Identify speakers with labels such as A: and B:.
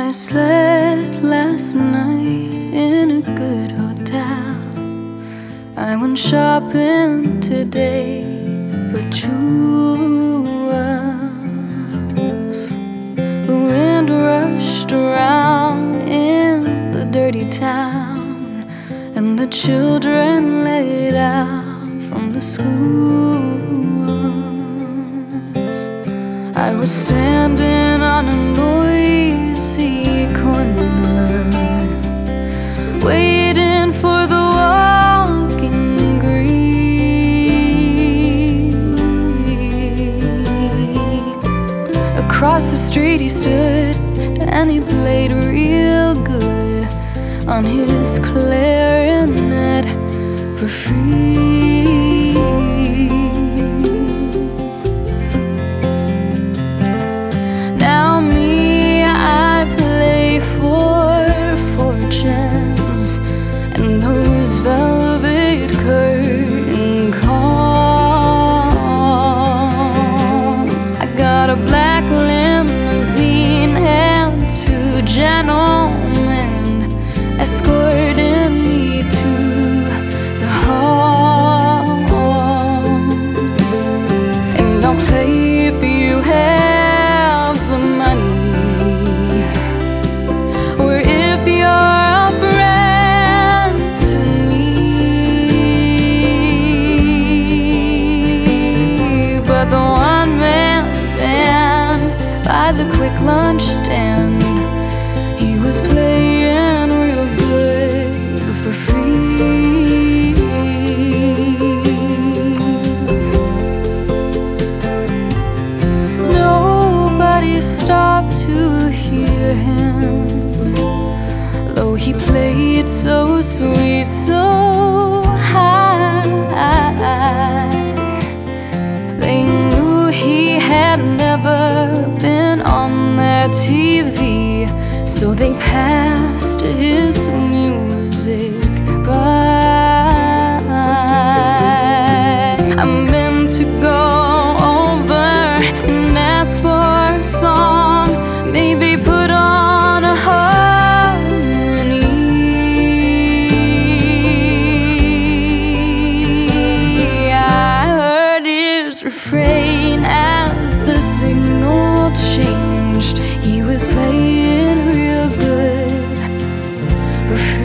A: I slept last night in a good hotel. I went shopping today for jewels. The wind rushed around in the dirty town, and the children laid out from the schools. I was standing on a noisy corner, waiting for the walking green. Across the street he stood, and he played real good on his clarinet for free. Now me, I play for fortunes and those velvet curtain calls. I got a black limousine and two gentlemen escorting me to the halls. And I'll play if you have the money, or if you're a friend to me. But the one-man band by the quick lunch stand, he was playing real good for free. Nobody stopped to hear him, though he played so sweet, so high. They knew he had never been on their TV, so they passed his music by. I'm meant to go over and ask for a song, maybe put on a harmony. I heard his refrain as the signal changed. He was playing real good for free.